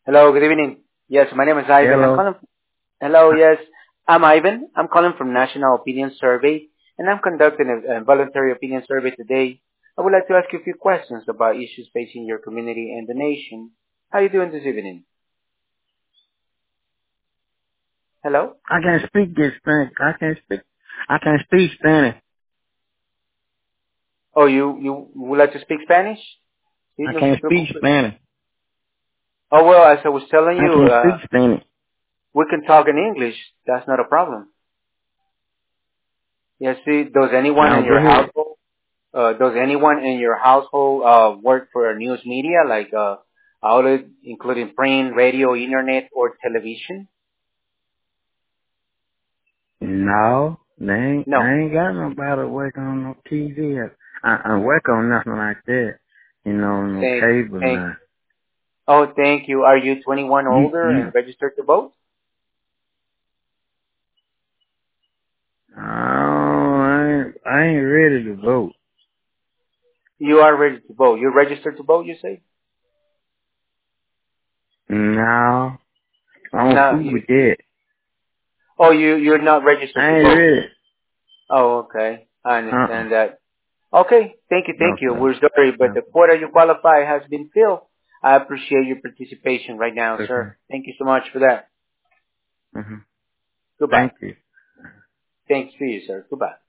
Hello, good evening. Yes, my name is Ivan. I'm Hello. calling. Hello, yes, I'm Ivan. I'm calling from National Opinion Survey, and I'm conducting a voluntary opinion survey today. I would like to ask you a few questions about issues facing your community and the nation. How are you doing this evening? Hello? I can't speak this Spanish. I can't speak Spanish. Oh, you would like to speak Spanish? Sí, I no se can't speak preocupe. Spanish. Oh, well, as I was telling I you, can't speak Spanish. we can talk in English. That's not a problem. Yes, see, Now go ahead. does anyone in your household work for a news media like outlet including print, radio, internet, or television? No, No. I ain't got nobody working on no TV. I work on nothing like that. You know, no Thank, cable thank. now. Oh, thank you. Are you 21 older You, and registered to vote? I ain't ready to vote. You are ready to vote. You're registered to vote, you say? No, I don't No. fool with that. Oh, you're not registered I to ain't vote. ready. Oh, okay. I Uh-uh. understand that. Okay. Thank you. No, Thank you. sir. We're sorry, but No. the quota you qualify has been filled. I appreciate your participation right now, Okay. sir. Thank you so much for that. Mm-hmm. Goodbye. Thank you. Thanks to you, sir. Goodbye.